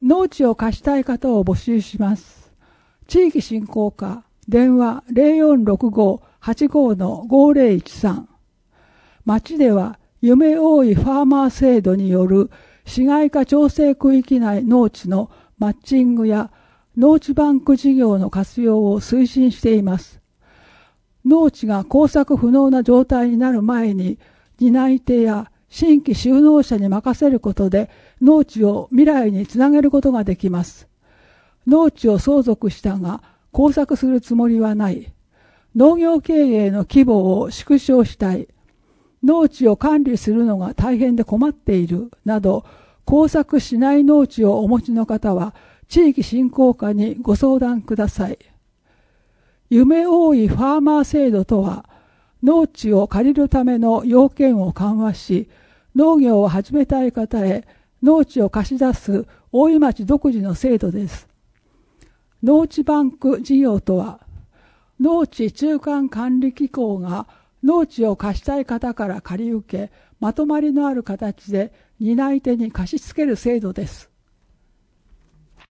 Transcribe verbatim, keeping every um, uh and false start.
農地を貸したい方を募集します。地域振興課、電話 ゼロよんろくご はちご ごゼロいちさん。町では夢多いファーマー制度による市街化調整区域内農地のマッチングや農地バンク事業の活用を推進しています。農地が耕作不能な状態になる前に担い手や新規就農者に任せることで農地を未来につなげることができます。農地を相続したが耕作するつもりはない。農業経営の規模を縮小したい。農地を管理するのが大変で困っているなど、耕作しない農地をお持ちの方は地域振興課にご相談ください。夢多いファーマー制度とは、農地を借りるための要件を緩和し、農業を始めたい方へ農地を貸し出す大井町独自の制度です。農地バンク事業とは、農地中間管理機構が農地を貸したい方から借り受け、まとまりのある形で担い手に貸し付ける制度です。